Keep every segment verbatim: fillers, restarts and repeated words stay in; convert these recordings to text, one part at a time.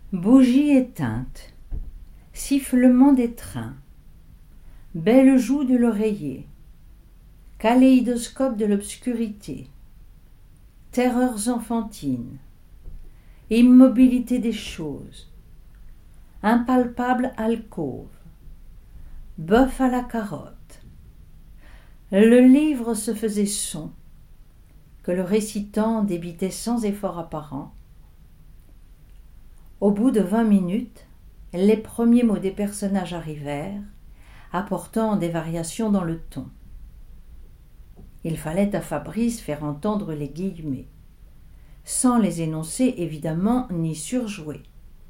Bougie éteinte, sifflement des trains, belle joue de l'oreiller, kaléidoscope de l'obscurité, terreurs enfantines, immobilité des choses, impalpable alcôve, bœuf à la carotte. Le livre se faisait son, que le récitant débitait sans effort apparent. Au bout de vingt minutes, les premiers mots des personnages arrivèrent, apportant des variations dans le ton. Il fallait à Fabrice faire entendre les guillemets, sans les énoncer évidemment ni surjouer.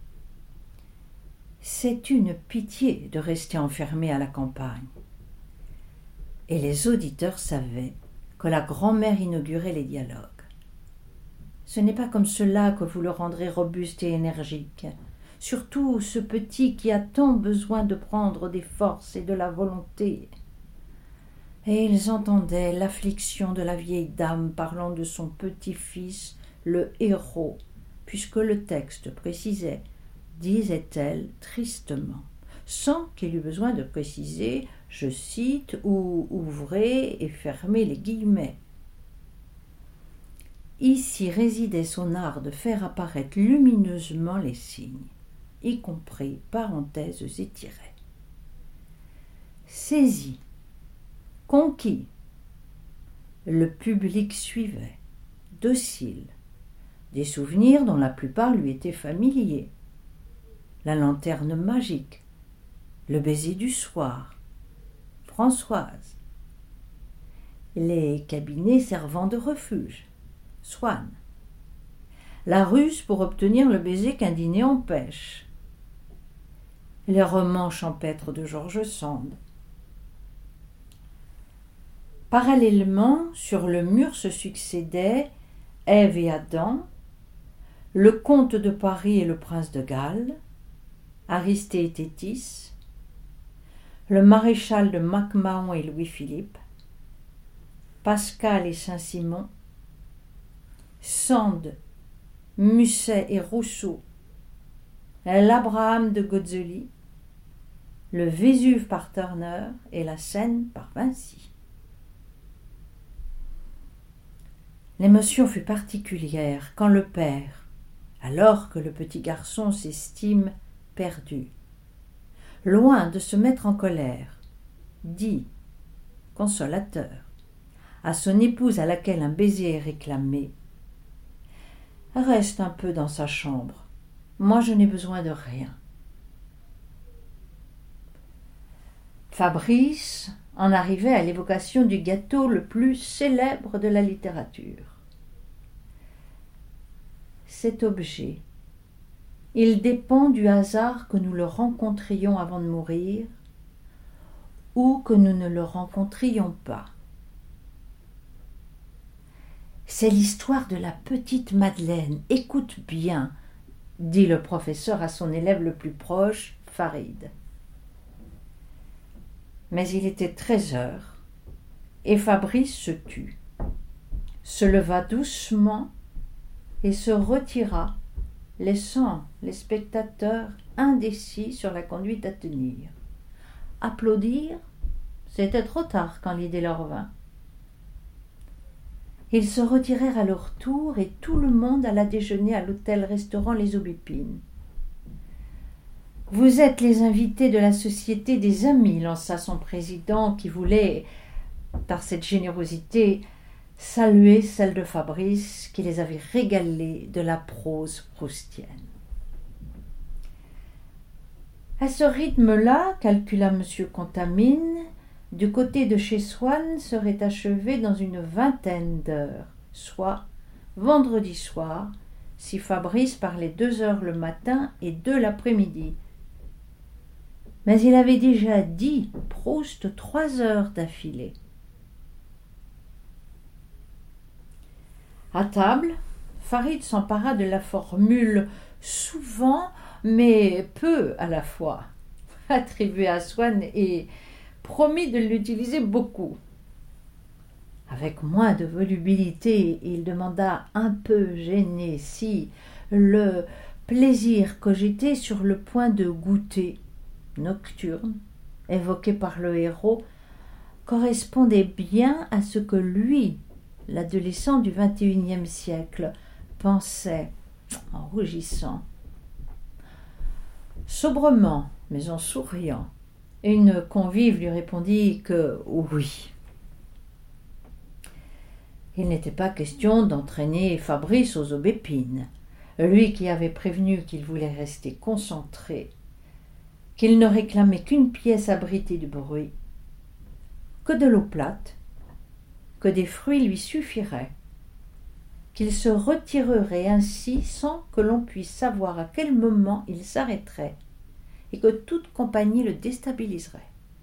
C'est une pitié de rester enfermé à la campagne. Et les auditeurs savaient que la grand-mère inaugurait les dialogues. Ce n'est pas comme cela que vous le rendrez robuste et énergique, surtout ce petit qui a tant besoin de prendre des forces et de la volonté. Et ils entendaient l'affliction de la vieille dame parlant de son petit-fils, le héros, puisque le texte précisait, disait-elle tristement, sans qu'il eût besoin de préciser, je cite, ou ouvrez et fermez les guillemets. Ici résidait son art de faire apparaître lumineusement les signes, y compris parenthèses et tirets. Saisi, conquis, le public suivait, docile, des souvenirs dont la plupart lui étaient familiers. La lanterne magique, le baiser du soir, Françoise, les cabinets servant de refuge, Swann, la ruse pour obtenir le baiser qu'un dîner empêche, les romans champêtres de George Sand. Parallèlement, sur le mur se succédaient Ève et Adam, le comte de Paris et le prince de Galles, Aristée et Thétis, le maréchal de Mac-Mahon et Louis-Philippe, Pascal et Saint-Simon, Sand, Musset et Rousseau, l'Abraham de Gozzoli, le Vésuve par Turner et la Seine par Vinci. L'émotion fut particulière quand le père, alors que le petit garçon s'estime perdu, loin de se mettre en colère, dit, consolateur, à son épouse à laquelle un baiser est réclamé, « Reste un peu dans sa chambre, moi je n'ai besoin de rien. » Fabrice en arrivait à l'évocation du gâteau le plus célèbre de la littérature. Cet objet, il dépend du hasard que nous le rencontrions avant de mourir ou que nous ne le rencontrions pas. C'est l'histoire de la petite Madeleine. Écoute bien, dit le professeur à son élève le plus proche, Farid. Mais il était treize heures, et Fabrice se tut, se leva doucement et se retira, laissant les spectateurs indécis sur la conduite à tenir. Applaudir, c'était trop tard quand l'idée leur vint. Ils se retirèrent à leur tour et tout le monde alla déjeuner à l'hôtel-restaurant Les Aubépines. « Vous êtes les invités de la Société des Amis », lança son président qui voulait, par cette générosité, saluer celle de Fabrice qui les avait régalés de la prose proustienne. À ce rythme-là, calcula monsieur Contamine, du côté de chez Swann serait achevé dans une vingtaine d'heures, soit vendredi soir, si Fabrice parlait deux heures le matin et deux l'après-midi. Mais il avait déjà dit Proust trois heures d'affilée. À table, Farid s'empara de la formule souvent, mais peu à la fois, attribuée à Swann et promit de l'utiliser beaucoup. Avec moins de volubilité, il demanda un peu gêné si le plaisir que j'étais sur le point de goûter, nocturne, évoqué par le héros, correspondait bien à ce que lui, l'adolescent du vingt et unième siècle, pensait en rougissant. Sobrement, mais en souriant, une convive lui répondit que oui. Il n'était pas question d'entraîner Fabrice aux aubépines, lui qui avait prévenu qu'il voulait rester concentré, qu'il ne réclamait qu'une pièce abritée du bruit, que de l'eau plate, que des fruits lui suffiraient, qu'il se retirerait ainsi sans que l'on puisse savoir à quel moment il s'arrêterait et que toute compagnie le déstabiliserait.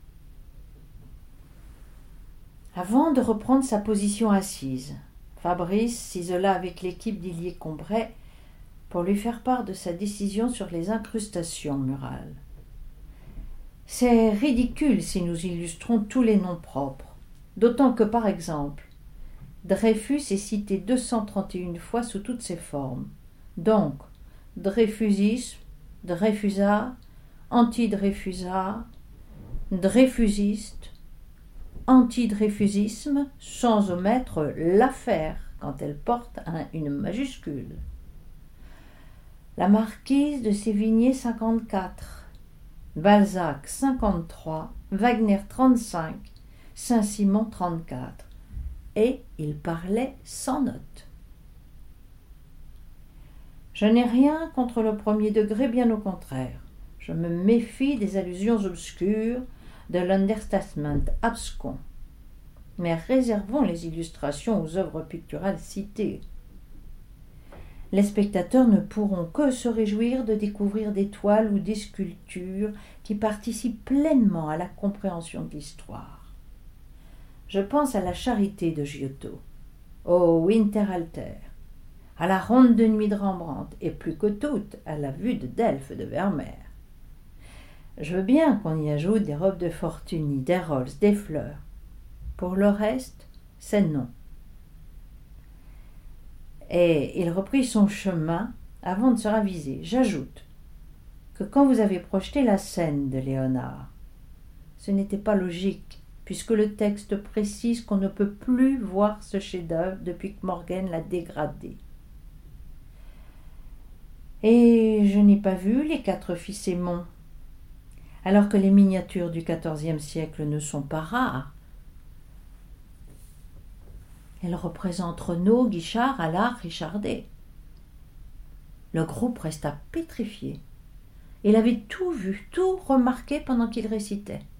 Avant de reprendre sa position assise, Fabrice s'isola avec l'équipe d'Illier-Combray pour lui faire part de sa décision sur les incrustations murales. C'est ridicule si nous illustrons tous les noms propres, d'autant que, par exemple, Dreyfus est cité deux cent trente et une fois sous toutes ses formes. Donc, Dreyfusisme, Dreyfusard, anti-Dreyfusard, Dreyfusiste, anti-Dreyfusisme, sans omettre l'affaire quand elle porte un, une majuscule. La marquise de Sévigné cinquante-quatre, Balzac cinquante-trois, Wagner trente-cinq, Saint-Simon trente-quatre. Et il parlait sans note. Je n'ai rien contre le premier degré, bien au contraire. Je me méfie des allusions obscures, de l'understatement abscon. Mais réservons les illustrations aux œuvres picturales citées. Les spectateurs ne pourront que se réjouir de découvrir des toiles ou des sculptures qui participent pleinement à la compréhension de l'histoire. Je pense à la Charité de Giotto, au Winterhalter, à la Ronde de nuit de Rembrandt et plus que toutes à la Vue de Delphes de Vermeer. Je veux bien qu'on y ajoute des robes de Fortuny, des Rolls, des fleurs. Pour le reste, c'est non. Et il reprit son chemin avant de se raviser. J'ajoute que quand vous avez projeté la scène de Léonard, ce n'était pas logique, puisque le texte précise qu'on ne peut plus voir ce chef-d'œuvre depuis que Morgan l'a dégradé. Et je n'ai pas vu les quatre fils Aymon, alors que les miniatures du quatorzième siècle ne sont pas rares. Elles représentent Renaud, Guichard, Allard, Richardet. Le groupe resta pétrifié. Il avait tout vu, tout remarqué pendant qu'il récitait.